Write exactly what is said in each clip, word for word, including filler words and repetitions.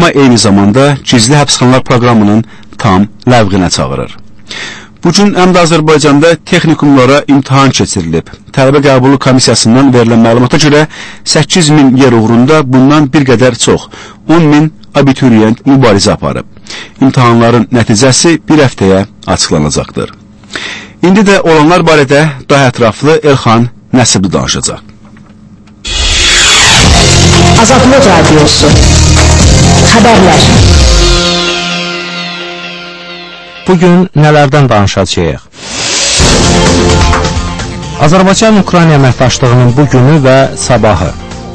amma eyni zamanda gizli həbsxanalar proqramının tam ləğvinə çağırır. Bu gün həm də Azərbaycanda texnikumlara imtahan keçirilib. Tələbə qəbulu komissiyasından verilən məlumata görə səkkiz min yer uğrunda bundan bir qədər çox, on min abituriyent mübarizə aparıb. İmtahanların nəticəsi bir həftəyə açıqlanacaqdır. İndi də olanlar barədə daha ətraflı Elxan Nəsibli danışacaq. Azadlıq Radiosu Xəbərlər. Bugün nələrdən danışacağıq? Azərbaycan-Ukrayna əməkdaşlığının bu günü və sabahı.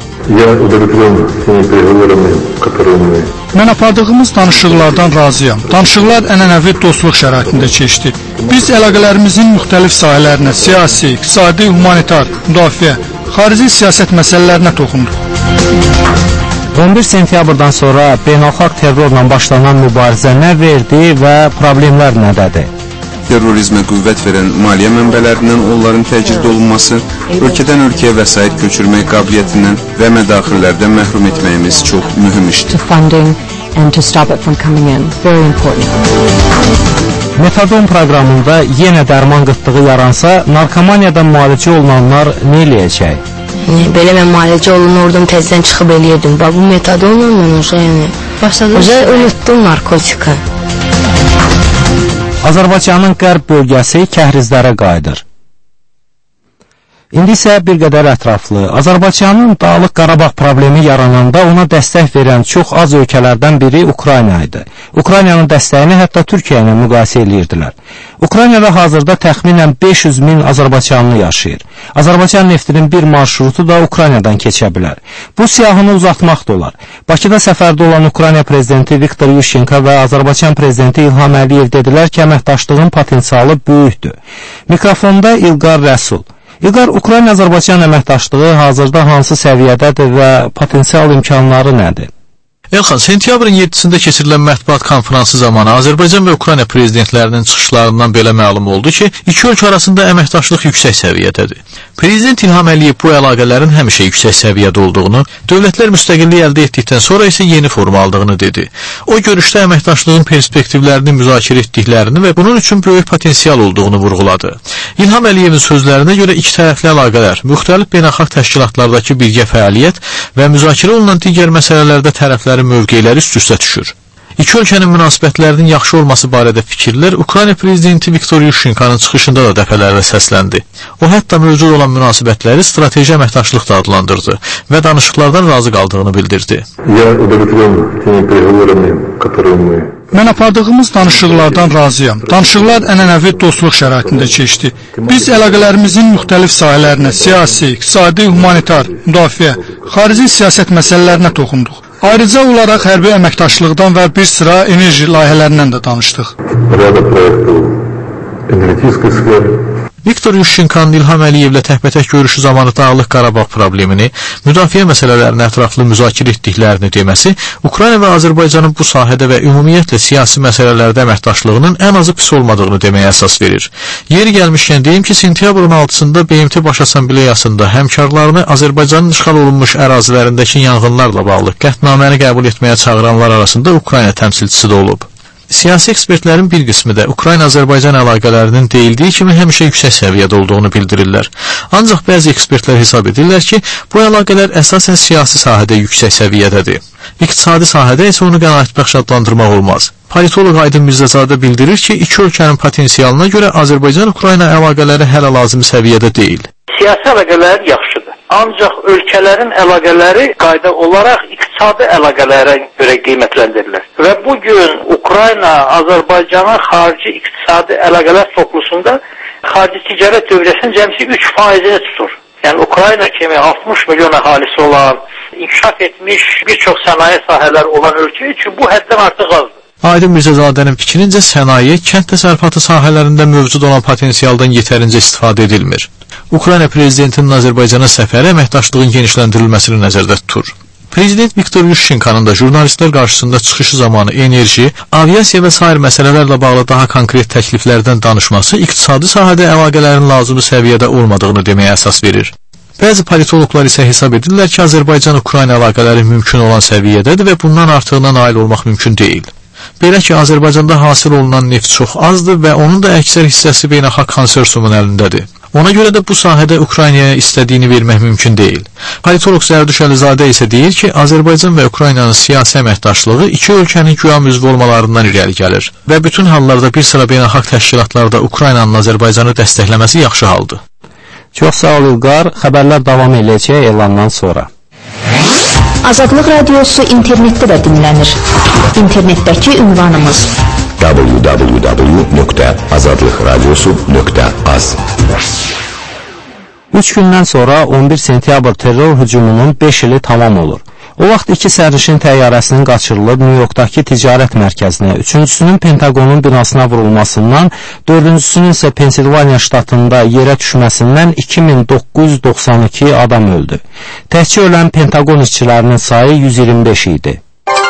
Mən apardığımız danışıqlardan razıyam. Danışıqlar ənənəvi dostluq şəraitində keçdi. Biz əlaqələrimizin müxtəlif sahələrinə, siyasi, iqtisadi, humanitar, müdafiə, xarici siyasət məsələlərinə toxunduq. on bir sentyabrdan sonra beynəlxalq terrorla başlanan mübarizə nə verdi və problemlər nədədir? Terrorizmə qüvvət verən maliyyə mənbələrindən onların təcrid olunması, ölkədən ölkəyə vəsait köçürmək qabiliyyətindən və mədaxillərdən məhrum etməyimiz çox mühüm işdir. Metadon proqramında yenə dərman qıtlığı yaransa, narkomaniyadan müalicə olunanlar nə eləyəcək? Belə mən müalicə olun, oradan təzdən çıxıb eləyirdim. Bu metadonla mən oca, yəni, oca unutdum narkotika. Azərbaycanın qərb bölgəsi kəhrizlərə qayıdır. İndi isə bir qədər ətraflı. Azərbaycanın Dağlıq Qarabağ problemi yarananda ona dəstək verən çox az ölkələrdən biri Ukrayna idi. Ukraynanın dəstəyini hətta Türkiyə ilə müqayisə edirdilər. Ukraynada hazırda təxminən beş yüz min Azərbaycanlı yaşayır. Azərbaycan neftinin bir marşrutu da Ukraynadan keçə bilər. Bu siyahını uzatmaq da olar. Bakıda səfərdə olan Ukrayna prezidenti Viktor Yushchenko və Azərbaycan prezidenti İlham Əliyev dedilər ki, əməkdaşlığın potensialı böyükdür. Mikrofonda İlqar Rəsul. İlqar, Ukrayna-Azərbaycan əməkdaşlığı hazırda hansı səviyyədədir və potensial imkanları nədir? Elxan, sentyabrın yeddisində keçirilən mətbuat konfransı zamanı Azərbaycan və Ukrayna prezidentlərinin çıxışlarından belə məlum oldu ki, iki ölkə arasında əməkdaşlıq yüksək səviyyədədir. Prezident İlham Əliyev bu əlaqələrin həmişə yüksək səviyyədə olduğunu, dövlətlər müstəqillik əldə etdikdən sonra isə yeni form aldığını dedi. O görüşdə əməkdaşlığın perspektivlərini müzakirə etdiklərini və bunun üçün böyük potensial olduğunu vurğuladı. İlham Əliyevin sözlərinə görə iki tərəfli əlaqələr, müxtəlif beynəlxalq təşkilatlardakı birgə fəaliyyət və müzakirə olunan digər məsələlərdə tərəflərin mövqeləri üst-üstə düşür. İki ölkənin münasibətlərinin yaxşı olması barədə fikirlər Ukrayna prezidenti Viktor Yushchenkonun çıxışında da dəfələrlə səsləndi. O, hətta mövcud olan münasibətləri strateji əməkdaşlıq da adlandırdı və danışıqlardan razı qaldığını bildirdi. Mən apardığımız danışıqlardan razıyam. Danışıqlar ənənəvi dostluq şəraitində keçdi. Biz əlaqələrimizin müxtəlif sahələrinə, siyasi, iqtisadi, humanitar, müdafiə, xarici siyasət məsələlərinə toxunduq. Ayrıca olaraq hərbi əməkdaşlıqdan və bir sıra enerji layihələrindən də danışdıq. Viktor Yushchenkonun İlham Əliyevlə təkbətək görüşü zamanı Dağlıq Qarabağ problemini, müdafiə məsələlərini ətraflı müzakirə etdiklərini deməsi Ukrayna və Azərbaycanın bu sahədə və ümumiyyətlə siyasi məsələlərdə əməkdaşlığının ən azı pis olmadığını deməyə əsas verir. Yeri gəlmişkən deyim ki, sentyabrın altısında B M T Baş Assambleyasında həmkarlarını Azərbaycanın işğal olunmuş ərazilərindəki yanğınlarla bağlı qətnaməni qəbul etməyə çağıranlar arasında Ukrayna təmsilçisi də olub. Siyasi ekspertlərin bir qismi də Ukrayna-Azərbaycan əlaqələrinin deyildiyi kimi həmişə yüksək səviyyədə olduğunu bildirirlər. Ancaq bəzi ekspertlər hesab edirlər ki, bu əlaqələr əsasən siyasi sahədə yüksək səviyyədədir. İqtisadi sahədə isə onu qənaətbəxş adlandırmaq olmaz. Politoloq Aydın Mirzəzadə bildirir ki, iki ölkənin potensialına görə Azərbaycan-Ukrayna əlaqələri hələ lazım səviyyədə deyil. Siyasi əlaqələr yaxşıdır. Ancaq ölkələrin əlaqələri qayda olaraq iqtisadi əlaqələrə görə qiymətləndirilir. Və bugün Ukrayna Azərbaycanın xarici iqtisadi əlaqələr toplusunda xarici ticarət dövriyyəsinin cəmsi üç faizini tutur. Yəni Ukrayna kimi altmış milyon əhalisi olan, inkişaf etmiş bir çox sənaye sahələr olan ölkə üçün bu həddən artıq azdır. Aydın Mirzədadənin fikrincə sənaye, kənd təsərrüfatı sahələrində mövcud olan potensialdan yetərincə istifadə edilmir. Ukrayna prezidentinin Azərbaycana səfəri əməkdaşlığın genişləndirilməsini nəzərdə tutur. Prezident Viktor Yushchenkonun da jurnalistlər qarşısında çıxışı zamanı enerji, aviasiya və sair məsələlərlə bağlı daha konkret təkliflərdən danışması iqtisadi sahədə əlaqələrin lazımi səviyyədə olmadığını deməyə əsas verir. Bəzi politoloqlar isə hesab edirlər ki, Azərbaycan-Ukrayna əlaqələri mümkün olan səviyyədədir və bundan artığına nail olmaq mümkün deyil. Belə ki, Azərbaycanda hasil olunan neft çox azdır və onun da əksər hissəsi beynəlxalq konsorsiumun əlindədir. Ona görə də bu sahədə Ukraynaya istədiyini vermək mümkün deyil. Politoloq Zərdüş Əlizadə isə deyir ki, Azərbaycan və Ukraynanın siyasi əməkdaşlığı iki ölkənin güya müzv olmalarından irəli gəlir və bütün hallarda bir sıra beynəlxalq təşkilatlarda Ukraynanın Azərbaycanı dəstəkləməsi yaxşı haldır. Çox sağ ol İlqar, xəbərlər davam edəcək elandan sonra. Azadlıq Radiosu internetdə də dinlənir. İnternetdəki ünvanımız w w w nöqtə azadlıq radiosu nöqtə az. Üç gündən sonra on bir sentyabr terror hücumunun beş ili tamam olur. O vaxt iki sərnişin təyyarəsinin qaçırılıb New Yorkdakı ticarət mərkəzinə, üçüncüsünün Pentagonun binasına vurulmasından, dördüncüsünün isə Pensilvaniya ştatında yerə düşməsindən iki min doqquz yüz doxsan iki adam öldü. Təhcə ölən Pentagon işçilərinin sayı yüz iyirmi beş idi.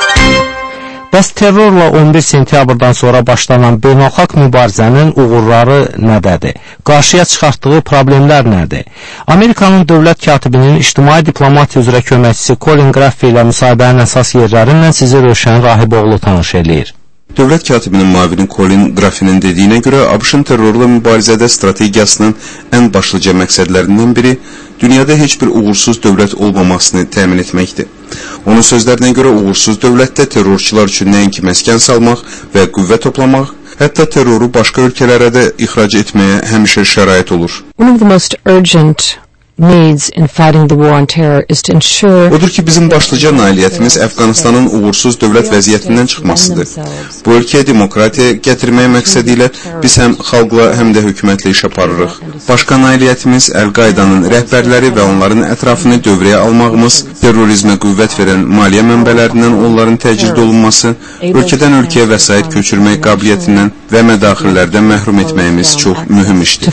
Bəs terrorla on bir sentyabrdan sonra başlanan beynəlxalq mübarizənin uğurları nədədir? Qarşıya çıxartdığı problemlər nədir? Amerikanın dövlət katibinin ictimai diplomatiya üzrə köməkçisi Colin Graffey ilə müsahibənin əsas yerlərindən sizi Rövşən Rahiboğlu tanış eləyir. Dövlət katibinin müavini Colin Graffey'nin dediyinə görə ABŞ-ın terrorla mübarizədə strategiyasının ən başlıca məqsədlərindən biri dünyada heç bir uğursuz dövlət olmamasını təmin etməkdir. Onun sözlərinə görə uğursuz dövlətdə terrorçular üçün nəinki məskən salmaq və qüvvə toplamaq, hətta terroru başqa ölkələrə də ixrac etməyə həmişə şərait olur. One of the most urgent needs in fighting the war on terror is to ensure Odur ki, bizim başlıca nailiyyətimiz Əfqanistanın uğursuz dövlət vəziyyətindən çıxmasıdır. Bu ölkəyə demokratiya gətirmək məqsədi ilə biz həm xalqla, həm də hökumətlə iş aparırıq. Başqa nailiyyətimiz Əl-Qaidanın rəhbərləri və onların ətrafını dövrəyə almağımız, terrorizmə qüvvət verən maliyyə mənbələrindən onların təcrid olunması, ölkədən ölkəyə vəsait köçürmək qabiliyyətindən və mədaxillərdən məhrum etməyimiz çox mühüm işdir.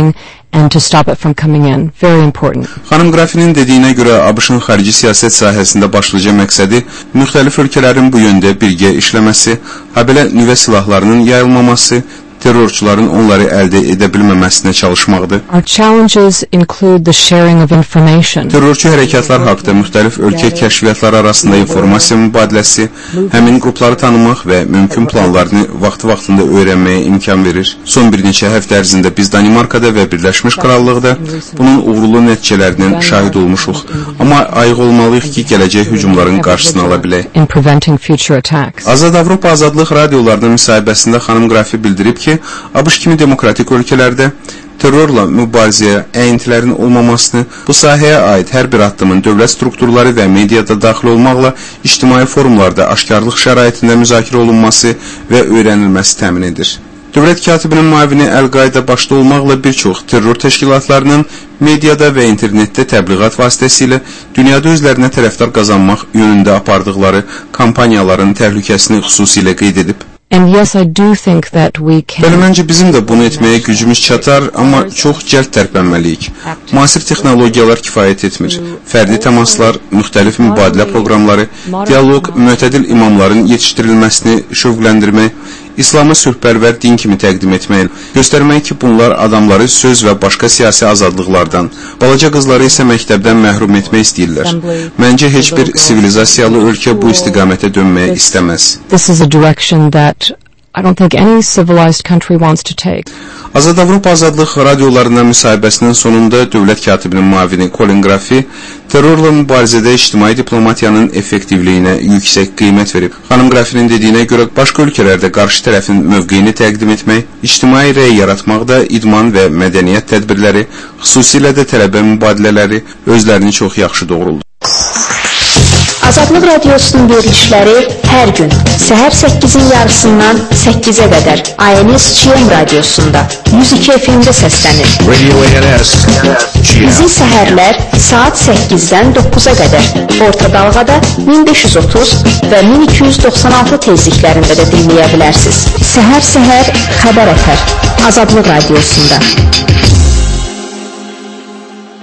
and to stop it from coming in. Very important. Xanım Grafinin dediyinə görə ABŞ-ın xarici siyasət sahəsində başlıca məqsədi müxtəlif ölkələrin bu yöndə birgə işləməsi, habelə nüvə silahlarının yayılmaması, terrorçuların onları əldə edə bilməməsinə çalışmaqdır. Our challenges include the sharing of information. Terrorçu hərəkatlar haqqında müxtəlif ölkə kəşfiyyatları arasında informasiya mübadiləsi, həmin qrupları tanımaq və mümkün planlarını vaxtı-vaxtında öyrənməyə imkan verir. Son bir neçə həftə ərzində biz Danimarkada və Birləşmiş Krallıqda bunun uğurlu nəticələrinin şahid olmuşuq. Amma ayıq olmalıyıq ki, gələcək hücumların qarşısını ala bilək. In preventing future attacks. Azad Avropa Azadlıq radiolarının müsahibəsində xanım Grafi bildirib ki, ABŞ kimi demokratik ölkələrdə terrorla mübarizəyə əyintilərin olmamasını, bu sahəyə aid hər bir addımın dövlət strukturları və mediada daxil olmaqla ictimai forumlarda aşkarlıq şəraitində müzakirə olunması və öyrənilməsi təmin edir. Dövlət katibinin müavini Əl-Qaida başda olmaqla bir çox terror təşkilatlarının mediada və internetdə təbliğat vasitəsilə dünyada özlərinə tərəfdar qazanmaq yönündə apardıqları kampaniyaların təhlükəsini xüsusilə qeyd edib. And yes, I do think that we can. Bəli, məncə bizim də bunu etməyə gücümüz çatar, amma çox cəld tərpənməliyik. Müasir texnologiyalar kifayət etmir. Fərdi təmaslar, müxtəlif mübadilə proqramları, dialoq, müətədil imamların yetişdirilməsini şövqləndirmək, İslamı sülhpərvər din kimi təqdim etmək, göstərmək ki, bunlar adamları söz və başqa siyasi azadlıqlardan, balaca qızları isə məktəbdən məhrum etmək istəyirlər. Məncə heç bir sivilizasiyalı ölkə bu istiqamətə dönməyə istəməz. This is a direction that I don't think any civilized country wants to take. Azad Avropa Azadlıq radiolarına müsahibəsinin sonunda dövlət katibinin müavini Colin Grafi terrorla mübarizədə ictimai diplomatiyanın effektivliyinə yüksək qiymət verib. Xanım Grafinin dediyinə görə başqa ölkələrdə qarşı tərəfin mövqeyini təqdim etmək, ictimai rəy yaratmaqda idman və mədəniyyət tədbirləri, xüsusilə də tələbə mübadilələri özlərini çox yaxşı doğruldu. Azadlıq Radiosunun verilişləri hər gün səhər səkkizin yarısından səkkizə qədər A N S G M radiosunda yüz iki F M-də səslənir. Bizi səhərlər saat səkkizdən doqquza qədər orta dalğada min beş yüz otuz və min iki yüz doxsan altı tezliklərində də dinləyə bilərsiniz. Səhər-səhər xəbər ətər Azadlıq Radiosunda.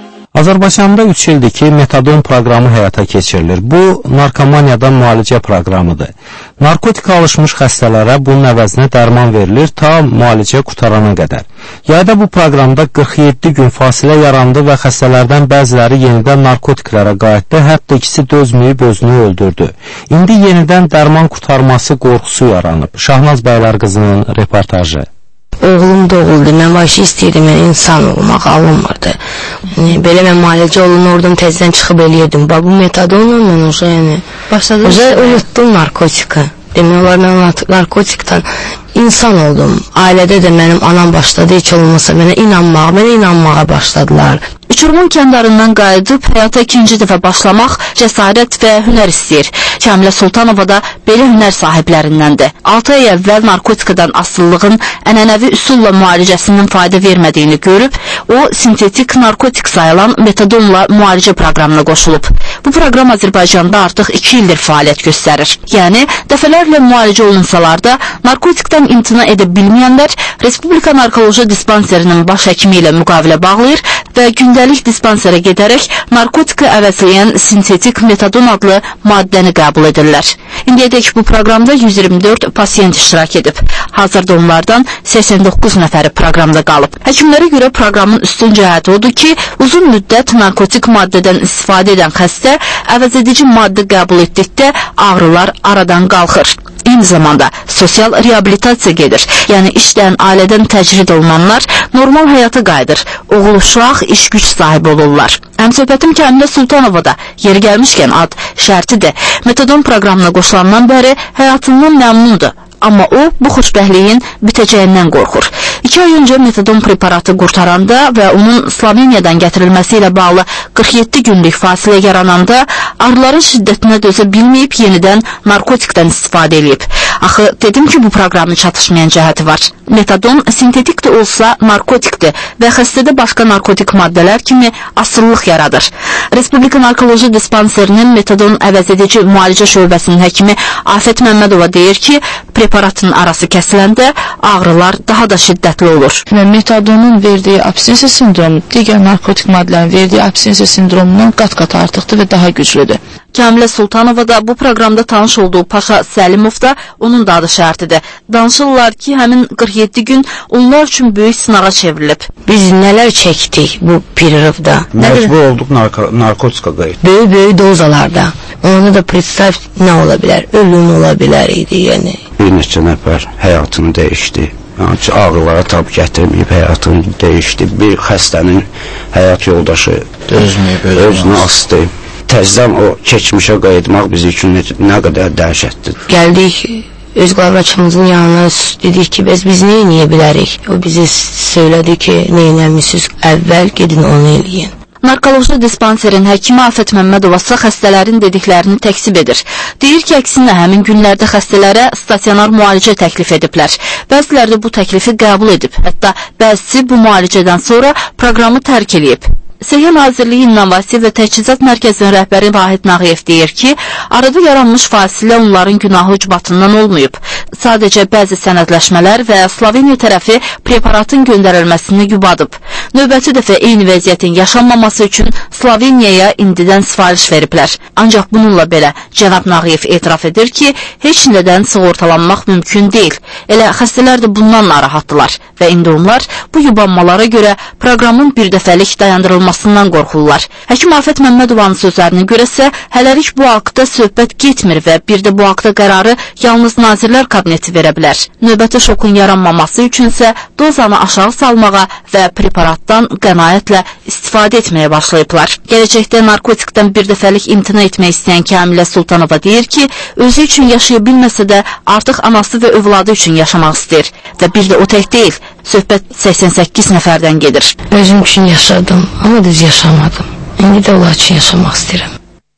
Azərbaycanda üç ildir ki, metadon proqramı həyata keçirilir. Bu, narkomaniyadan müalicə proqramıdır. Narkotika alışmış xəstələrə bunun əvəzinə dərman verilir ta müalicə qutarana qədər. Yayda bu proqramda qırx yeddi gün fasilə yarandı və xəstələrdən bəziləri yenidən narkotiklərə qayıtdı, hətta ikisi dözməyib özünü öldürdü. İndi yenidən dərman qutarması qorxusu yaranıb. Şahnaz Bəylər qızının reportajı. Oğlum doğuldu, mən vəşi istəyirdim, mən insan olmaq alınmırdı. Belə mən müalicə olunurdum, tezdən çıxıb eləyirdim. Bu metadonla mən oca, yəni, oca unutdum narkotika. Demək olar, mən narkotikdən insan oldum. Ailədə də mənim anam başladı, heç olmasa mənə inanmağa, mənə inanmağa başladılar. Uçurumun kəndarından qayıdıb həyata ikinci dəfə başlamaq cəsarət və hünər istəyir. Kəmilə Sultanova da belə hünər sahiblərindəndir. altı ay əvvəl narkotikadan asıllığın ənənəvi üsulla müalicəsinin fayda vermədiyini görüb, o sintetik narkotik sayılan metadonla müalicə proqramına qoşulub. Bu proqram Azərbaycanda artıq iki ildir fəaliyyət göstərir. Yəni, dəfələrlə müalicə olunsalar da, narkotikdən imtina edə bilməyənlər Respublika Narkoloji Dispanserinin baş həkimi ilə müqavilə bağlayır və gündəlik dispanserə gedərək narkotika əvəzləyən sintetik metadon adlı maddəni qəbul edirlər. İndiyədək bu proqramda yüz iyirmi dörd pasiyent iştirak edib. Hazırda onlardan səksən doqquz nəfəri proqramda qalıb. Həkimlərə görə proqramın üstün cəhəti odur ki, uzun müddət narkotik maddədən istifadə edən xəstə əvəzedici maddə qəbul etdikdə ağrılar aradan qalxır. Eyni zamanda sosial reabilitasiya gedir. Yəni işdən, ailədən təcrid olunanlar normal həyata qayıdır. Oğul uşaq, iş güc sahibi olurlar. Həmsöhbətim Kəmilə Sultanova da yeri gəlmişkən ad şərtidir. Metadon proqramına qoşulandan bəri həyatından məmnundur. Amma o, bu xoşbəxtliyin bitəcəyindən qorxur. İki ay öncə metadon preparatı qurtaranda və onun Sloveniyadan gətirilməsi ilə bağlı qırx yeddi günlük fasilə yarananda ağrıların şiddətinə dözə bilməyib yenidən narkotikdən istifadə edib. Axı, dedim ki, bu proqramın çatışmayan cəhəti var. Metadon sintetik də olsa narkotikdir və xəstədə başqa narkotik maddələr kimi asıllıq yaradır. Respublika Narkoloji Dispanserinin metadon əvəzedici müalicə şöbəsinin həkimi Afət Məmmədova deyir ki, preparatın arası kəsiləndə ağrılar daha da şiddətli olur. Metadonun verdiyi abstinensiya sindromu digər narkotik maddələrin verdiyi abstinensiya sindromundan qat-qat artıqdır və daha güclüdür. Kəmilə Sultanova da bu proqramda tanış olduğu Paşa Səlimov da onun da adı şərtidir. Danışırlar ki, həmin qırx yeddi gün onlar üçün böyük sınağa çevrilib. Biz nələr çəkdik bu periodda? Məcbur olduq narko narkotika qayıt. Böyük-böyük dozalarda. Onda da predstav nə ola bilər? Ölüm ola bilər idi, yəni. Bir neçə nəfər həyatını dəyişdi. Yəni, ağrılara tab gətirməyib həyatını dəyişdi. Bir xəstənin həyat yoldaşı dözməyib özünü asdı. Təzdən o keçmişə qayıtmaq bizim üçün nə qədər dəhşətdir. Gəldik, öz qlavraçımızın yanına dedik ki, biz, biz nə eləyə bilərik? O bizi söylədi ki, nə eləmişsiniz, əvvəl gedin onu eləyin. Narkoloji dispanserin həkimi Afət Məmmədova xəstələrin dediklərini təksib edir. Deyir ki, əksinə həmin günlərdə xəstələrə stasionar müalicə təklif ediblər. Bəziləri də bu təklifi qəbul edib. Hətta bəzisi bu müalicədən sonra proqramı tərk edib. Səhiyyə Nazirliyi İnnovasiya və Təchizat Mərkəzinin rəhbəri Vahid Nağıyev deyir ki, arada yaranmış fasilə onların günahı ucbatından olmayıb. Sadəcə bəzi sənədləşmələr və Sloveniya tərəfi preparatın göndərilməsini yubadıb. Növbəti dəfə eyni vəziyyətin yaşanmaması üçün Sloveniyaya indidən sifariş veriblər. Ancaq bununla belə cənab Nağıyev etiraf edir ki, heç nədən sığortalanmaq mümkün deyil. Elə xəstələr də bundan narahatdılar və indi onlar bu yubanmalara görə proqramın bir dəfəlik dayandırılmasından qorxurlar. Həkim Afət Məmmədovanın sözlərinə görəsə, hələlik bu haqda söhbət getmir və bir də bu haqda qərarı yalnız Nazirlər Kabineti verə bilər. Növbəti şokun yaranmaması üçünsə dozanı aşağı salmağa və preparatdan qənaətlə istifadə etməyə başlayıblar. Gələcəkdə narkotikdən bir dəfəlik imtina etmək istəyən Kəmilə Sultanova deyir ki, özü üçün yaşaya bilməsə də artıq anası və övladı üçün yaşamaq istəyir. Və bir də o tək deyil, söhbət səksən səkkiz nəfərdən gedir. Özüm üçün yaşadım, amma düz yaşamadım. İndi də onlar üçün yaşamaq istəyirəm.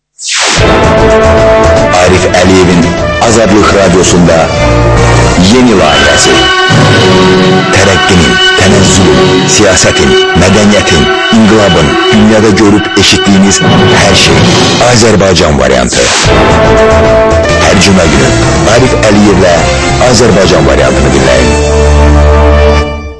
Arif Əliyevin Azadlıq Radyosunda yeni layihəsi. Tərəqqinin, tənəzzülün, siyasətin, mədəniyyətin, inqilabın, dünyada görüb eşitdiyiniz hər şey Azərbaycan variantı. Hər cümə günü Arif Əliyevlə Azərbaycan variantını dinləyin.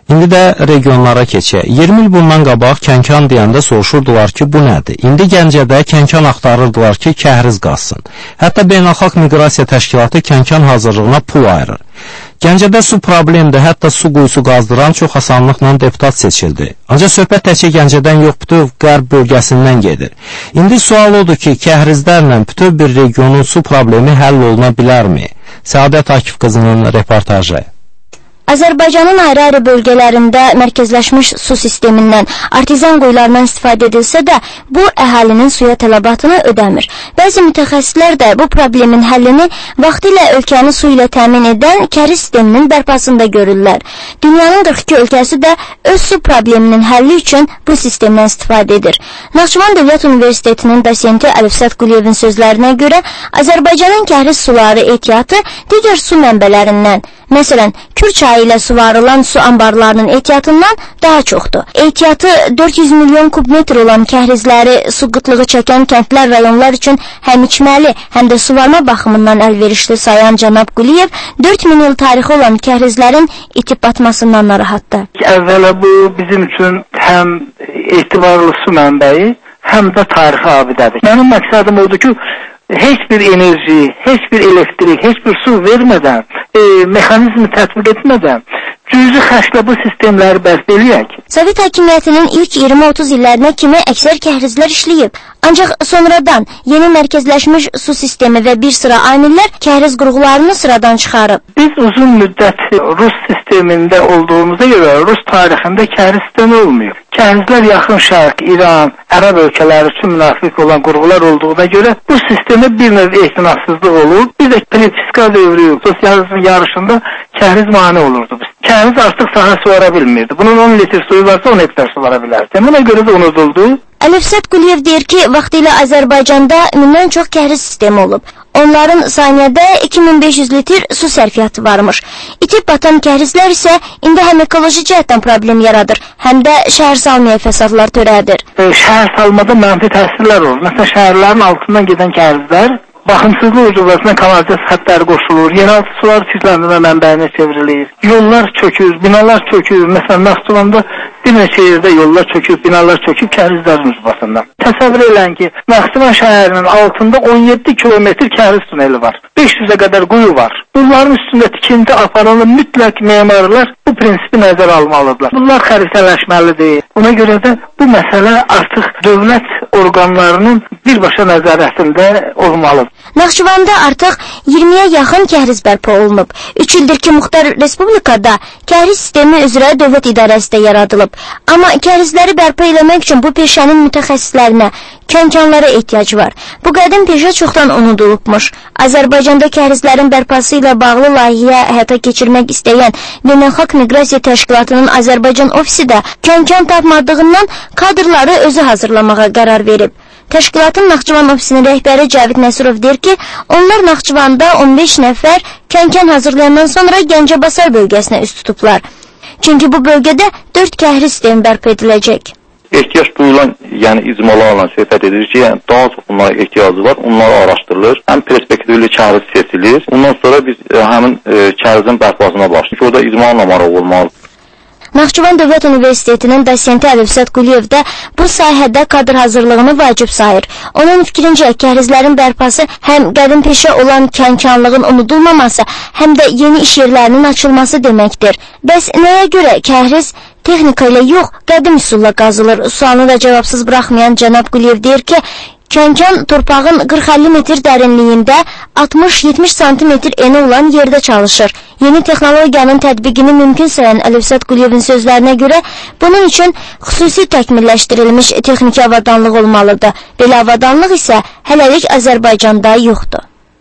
İndi də regionlara keçək. iyirmi il bundan qabaq Kənkan deyəndə soruşurdular ki, bu nədir? İndi Gəncədə Kənkan axtarırdılar ki, kəhriz qazsın. Hətta Beynəlxalq Miqrasiya Təşkilatı Kənkan hazırlığına pul ayırır. Gəncədə su problemdir, hətta su quyusu qazdıran çox asanlıqla deputat seçildi. Ancaq söhbət təkcə Gəncədən yox, bütöv qərb bölgəsindən gedir. İndi sual odur ki, kəhrizlərlə bütöv bir regionun su problemi həll oluna bilərmi? Səadət Akif qızının reportajı. Azərbaycanın ayrı-ayrı bölgələrində mərkəzləşmiş su sistemindən, artizan quyularından istifadə edilsə də, bu əhalinin suya tələbatını ödəmir. Bəzi mütəxəssislər də bu problemin həllini vaxtilə ölkəni su ilə təmin edən kəriz sisteminin bərpasında görürlər. Dünyanın qırx iki ölkəsi də öz su probleminin həlli üçün bu sistemdən istifadə edir. Naxçıvan Dövlət Universitetinin dosenti Əlifsət Quliyevin sözlərinə görə, Azərbaycanın kəriz suları ehtiyatı digər su mənbələrindən, məsələn, Kür çayı ilə suvarılan su ambarlarının ehtiyatından daha çoxdur. Ehtiyatı dörd yüz milyon kubmetr olan kəhrizləri su qıtlığı çəkən kəndlər, rayonlar üçün həm içməli, həm də suvarma baxımından əlverişli sayan cənab Quliyev dörd min il tarixi olan kəhrizlərin itib batmasından narahatdır. Əvvəla bu bizim üçün həm etibarlı su mənbəyi, həm də tarixi abidədir. Mənim məqsədim odur ki, heç bir enerji, heç bir elektrik, heç bir su vermədən, e, mexanizmi tətbiq etmədən cüzi xərclə bu sistemləri bərpa eləyək. Sovet hakimiyyətinin ilk iyirmi otuz illərinə kimi əksər kəhrizlər işləyib. Ancaq sonradan yeni mərkəzləşmiş su sistemi və bir sıra amillər kəhriz qurğularını sıradan çıxarıb. Biz uzun müddət Rus sistemində olduğumuza görə Rus tarixində kəhriz sistemi olmuyor. Kəhrizlər yaxın şərq, İran, Ərəb ölkələri üçün münafiq olan qurğular olduğuna görə bu sistemə bir növ ehtinasızlıq olub. Bir də prifiska dövrü, sosializmin yarışında kəhriz mane olurdu. Kəhriz artıq saha suvara bilmirdi. Bunun on litr suyu varsa on hektar sulara bilərdi. Buna görə də unuduldu. Əlifsət Quliyev deyir ki, vaxtilə Azərbaycanda mindən çox kəhriz sistemi olub. Onların saniyədə iki min beş yüz litr su sərfiyyatı varmış. İtib batan kəhrizlər isə indi həm ekoloji cəhətdən problem yaradır, həm də şəhər salmaya fəsadlar törədir. E, şəhər salmada mənfi təsirlər olur. Məsələn, şəhərlərin altından gedən kəhrizlər baxımsızlıq ucuzlasına kanalizasiya xəttləri qoşulur, yeraltı sular çirkləndirmə mənbəyinə çevrilir, yollar çökür, binalar çökür. Məsələn, Naxçıvanda bir neçə yerdə yollar çöküb, binalar çöküb kəhrizlərin ucuzlasından. Təsəvvür edin ki, Naxçıvan şəhərinin altında on yeddi kilometr kəhriz tuneli var, beş yüzə qədər quyu var. Bunların üstündə tikinti aparılan mütləq memarlar bu prinsipi nəzərə almalıdırlar. Bunlar xəritələşməlidir. Ona görə də bu məsələ artıq dövlət orqanlarının birbaşa nəzarətində olmalıdır. Naxçıvanda artıq iyirmiyə yaxın kəhriz bərpa olunub. üç ildir ki, Muxtar Respublikada kəhriz sistemi üzrə dövlət idarəsi də yaradılıb. Amma kəhrizləri bərpa eləmək üçün bu peşənin mütəxəssislərinə, kənkanlara ehtiyac var. Bu qədim peşə çoxdan unudulubmuş. Azərbaycanda kəhrizlərin bərpası ilə bağlı layihəyə həyata keçirmək istəyən Beynəlxalq Miqrasiya Təşkilatının Azərbaycan ofisi də kənkan tapmadığından kadrları özü hazırlamağa qərar verib. Təşkilatın Naxçıvan ofisinin rəhbəri Cavid Nəsirov deyir ki, onlar Naxçıvanda on beş nəfər kənkan hazırlayandan sonra Gəncəbasar bölgəsinə üst tutublar. Çünki bu bölgədə dörd kəhriz sistemi bərpa ediləcək. Ehtiyac duyulan, yəni icmalarla söhbət edilir ki, yəni daha çox bunlara ehtiyacı var, onlar araşdırılır, həm perspektivli kəhriz seçilir, ondan sonra biz e, həmin e, kəhrizin bərpasına başlayırıq. Orada icmalarla maraq olmalı. Naxçıvan Dövlət Universitetinin dosenti Əlifsət Quliyev də bu sahədə kadr hazırlığını vacib sayır. Onun fikrincə, kəhrizlərin bərpası həm qədim peşə olan kənkanlığın unudulmaması, həm də yeni iş yerlərinin açılması deməkdir. Bəs nəyə görə kəhriz texnika ilə yox, qədim üsulla qazılır? Sualını da cavabsız buraxmayan cənab Quliyev deyir ki, kənkan torpağın qırx əlli metr dərinliyində altmış yetmiş santimetr eni olan yerdə çalışır. Yeni texnologiyanın tətbiqini mümkün sayan Əlifsət Quliyevin sözlərinə görə bunun üçün xüsusi təkmilləşdirilmiş texniki avadanlıq olmalıdır. Belə avadanlıq isə hələlik Azərbaycanda yoxdur.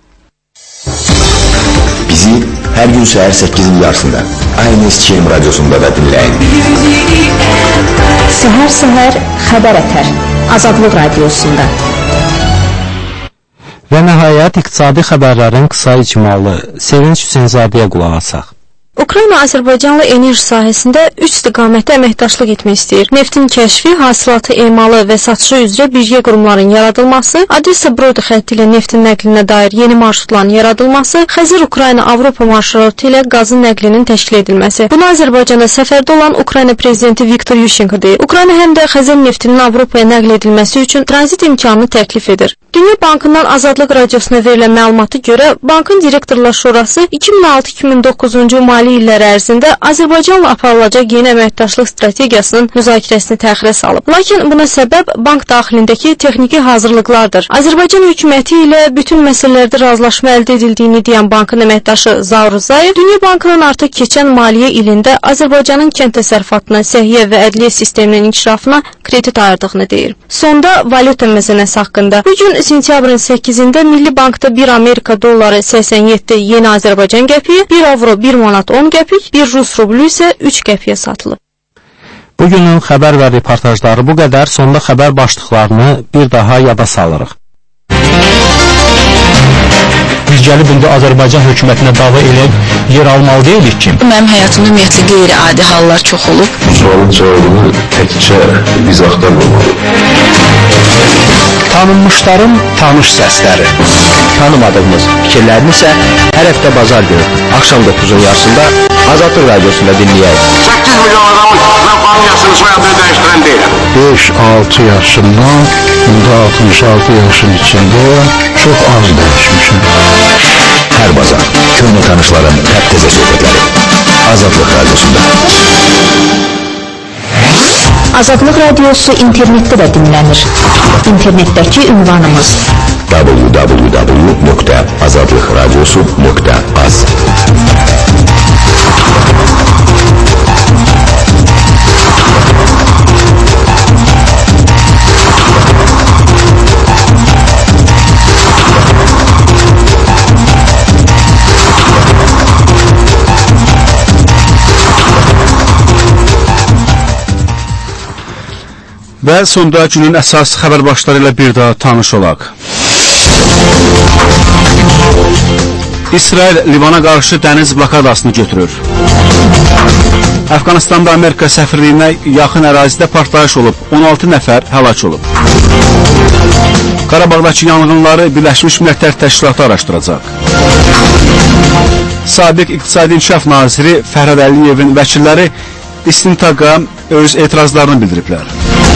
Bizi hər gün səhər səkkizin yarısında A N S Ç M radiosunda da dinləyin. Səhər-səhər xəbər ətər Azadlıq radiosunda. Və nəhayət iqtisadi xəbərlərin qısa icmalı Sevinç Hüseynzadəyə qulaq asaq. Ukrayna Azərbaycanla enerji sahəsində üç istiqamətdə əməkdaşlıq etmək istəyir. Neftin kəşfi, hasilatı emalı və satışı üzrə birgə qurumların yaradılması, Odessa-Brody xətti ilə neftin nəqlinə dair yeni marşrutların yaradılması, Xəzər-Ukrayna-Avropa marşrutu ilə qazın nəqlinin təşkil edilməsi. Bunu Azərbaycanda səfərdə olan Ukrayna prezidenti Viktor Yushchenko deyib. Ukrayna həm də Xəzər neftinin Avropaya nəql edilməsi üçün tranzit imkanını təklif edir. Dünya Bankından Azadlıq Radiosuna verilən məlumata görə, bankın direktorlar şurası iki min altı iki min doqquzuncu mali illər ərzində Azərbaycanla aparılacaq yeni əməkdaşlıq strategiyasının müzakirəsini təxirə salıb. Lakin buna səbəb bank daxilindəki texniki hazırlıqlardır. Azərbaycan hökuməti ilə bütün məsələlərdə razılaşma əldə edildiyini deyən bankın əməkdaşı Zaur Zayev, Dünya Bankının artıq keçən maliyyə ilində Azərbaycanın kənd təsərrüfatına, səhiyyə və ədliyyə sisteminin inkişafına kredit ayırdığını deyir. Sonda valyuta məsələsi haqqında. Bugün sentyabrın səkkizində Milli Bankda bir Amerika dolları səksən yeddi yeni Azərbaycan qəpiyi, bir avro bir manat on qəpik, bir Rus rublu isə üç qəpiyə satılıb. Bugünün xəbər və reportajları bu qədər. Sonda xəbər başlıqlarını bir daha yada salırıq. Biz gəlib indi Azərbaycan hökumətinə dava eləyib yer almalı deyilik ki. Mənim həyatımda ümumiyyətlə qeyri-adi hallar çox olub. Bu sualın cavabını təkcə biz axtarmamalıyıq. Tanınmışların tanış səsləri. Tanımadığımız fikirlərini isə hər həftə bazar günü axşam doqquzun yarısında Azadlıq Radiosunda dinləyək. səkkiz milyon adamın mən familiyasını, soyadını dəyişdirən deyiləm. beş altı yaşından indi altmış altı yaşın içində çox az dəyişmişim. Hər bazar köhnə tanışların təptəzə söhbətləri Azadlıq Radiosunda. Azadlıq Radiosu internetdə də dinlənir. İnternetdəki ünvanımız w w w nöqtə azadlıq radiosu nöqtə az. Və sonda günün əsas xəbər başları ilə bir daha tanış olaq. İsrail Livana qarşı dəniz blokadasını götürür. Əfqanistanda Amerika səfirliyinə yaxın ərazidə partlayış olub, on altı nəfər həlak olub. Qarabağdakı yanğınları Birləşmiş Millətlər Təşkilatı araşdıracaq. Sabiq İqtisadi İnkişaf Naziri Fərhad Əliyevin vəkilləri istintaqa öz etirazlarını bildiriblər.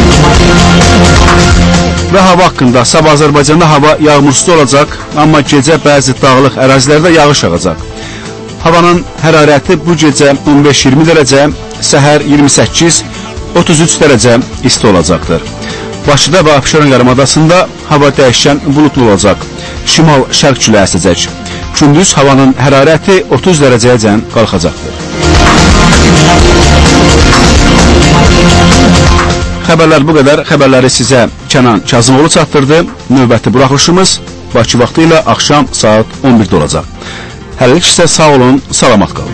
Və hava haqqında sabah Azərbaycanda hava yağmursuz olacaq, amma gecə bəzi dağlıq ərazilərdə yağış yağacaq. Havanın hərarəti bu gecə on beş iyirmi dərəcə, səhər iyirmi səkkiz otuz üç dərəcə isti olacaqdır. Bakıda və Abşeron yarımadasında hava dəyişkən bulutlu olacaq. Şimal-şərq küləyi əsəcək. Gündüz havanın hərarəti otuz dərəcəyəcən qalxacaqdır. Xəbərlər bu qədər. Xəbərləri sizə Kənan Kazımoğlu çatdırdı. Növbəti buraxılışımız Bakı vaxtı ilə axşam saat on birdə olacaq. Hələlik isə sağ olun, salamat qalın.